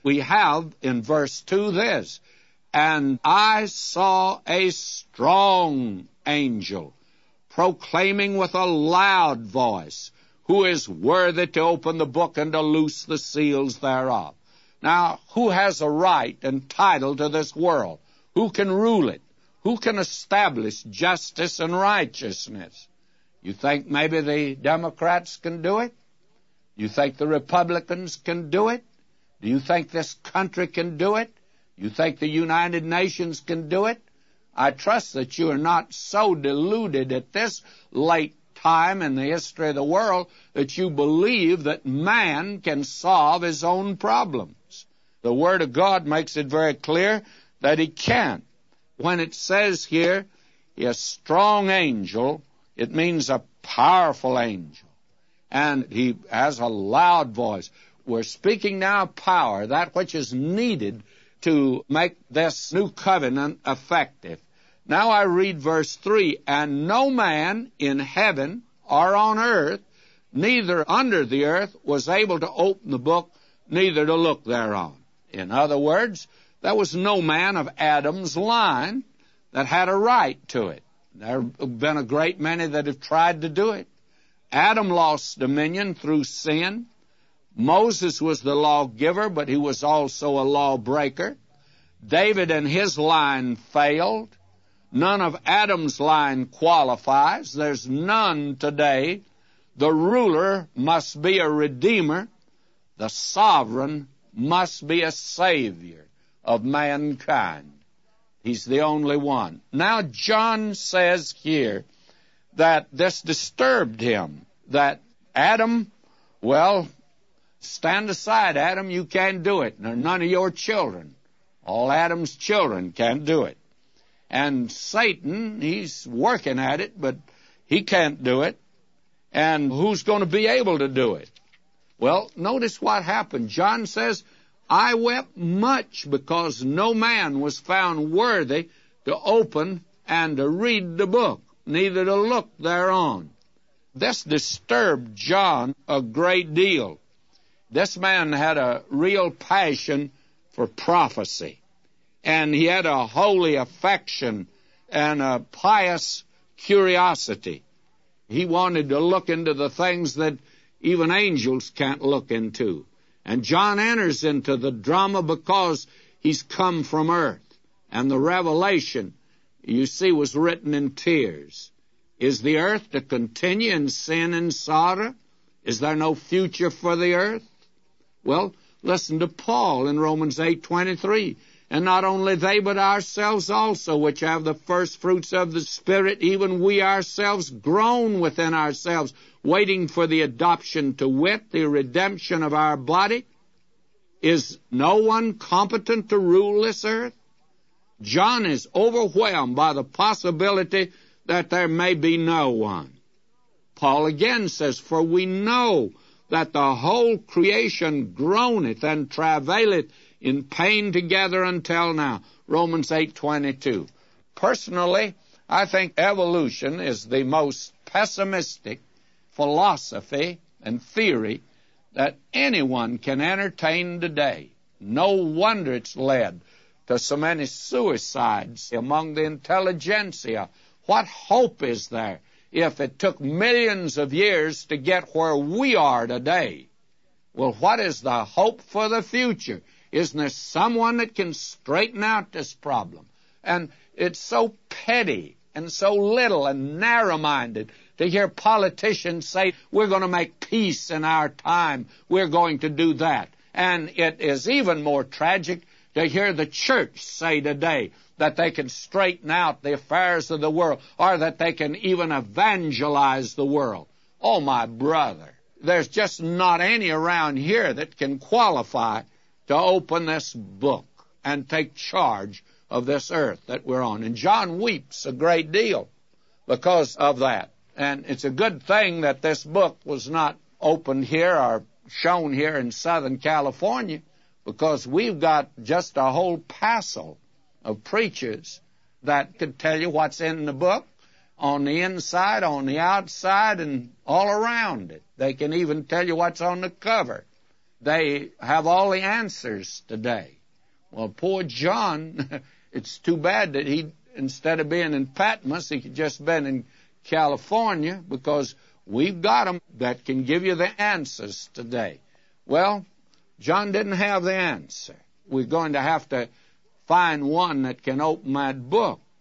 We have in verse 2 this, and I saw a strong angel proclaiming with a loud voice, who is worthy to open the book and to loose the seals thereof. Now, who has a right and title to this world? Who can rule it? Who can establish justice and righteousness? You think maybe the Democrats can do it? You think the Republicans can do it? Do you think this country can do it? You think the United Nations can do it? I trust that you are not so deluded at this late time in the history of the world that you believe that man can solve his own problems. The Word of God makes it very clear that he can't. When it says here, a strong angel, it means a powerful angel. And he has a loud voice. We're speaking now of power, that which is needed to make this new covenant effective. Now I read verse 3, and no man in heaven or on earth, neither under the earth, was able to open the book, neither to look thereon. In other words, there was no man of Adam's line that had a right to it. There have been a great many that have tried to do it. Adam lost dominion through sin. Moses was the lawgiver, but he was also a lawbreaker. David and his line failed. None of Adam's line qualifies. There's none today. The ruler must be a redeemer. The sovereign must be a savior of mankind. He's the only one. Now, John says here that this disturbed him, that Adam, well, stand aside, Adam, you can't do it. None of your children. All Adam's children can't do it. And Satan, he's working at it, but he can't do it. And who's going to be able to do it? Well, notice what happened. John says, I wept much because no man was found worthy to open and to read the book, neither to look thereon. This disturbed John a great deal. This man had a real passion for prophecy, and he had a holy affection and a pious curiosity. He wanted to look into the things that even angels can't look into. And John enters into the drama because he's come from earth. And the revelation, you see, was written in tears. Is the earth to continue in sin and sorrow? Is there no future for the earth? Well, listen to Paul in Romans 8:23. And not only they, but ourselves also, which have the first fruits of the Spirit, even we ourselves groan within ourselves, waiting for the adoption, to wit, the redemption of our body. Is no one competent to rule this earth? John is overwhelmed by the possibility that there may be no one. Paul again says, for we know that the whole creation groaneth and travaileth in pain together until now. Romans 8:22. Personally, I think evolution is the most pessimistic philosophy and theory that anyone can entertain today. No wonder it's led to so many suicides among the intelligentsia. What hope is there if it took millions of years to get where we are today? Well, what is the hope for the future? Isn't there someone that can straighten out this problem? And it's so petty and so little and narrow-minded to hear politicians say, we're going to make peace in our time, we're going to do that. And it is even more tragic to hear the church say today that they can straighten out the affairs of the world, or that they can even evangelize the world. Oh, my brother, there's just not any around here that can qualify to open this book and take charge of this earth that we're on. And John weeps a great deal because of that. And it's a good thing that this book was not opened here or shown here in Southern California, because we've got just a whole passel of preachers that could tell you what's in the book on the inside, on the outside, and all around it. They can even tell you what's on the cover. they have all the answers today. Well, poor John, it's too bad that he, instead of being in Patmos, he could just been in California, because we've got them that can give you the answers today. Well, John didn't have the answer. We're going to have to find one that can open that book.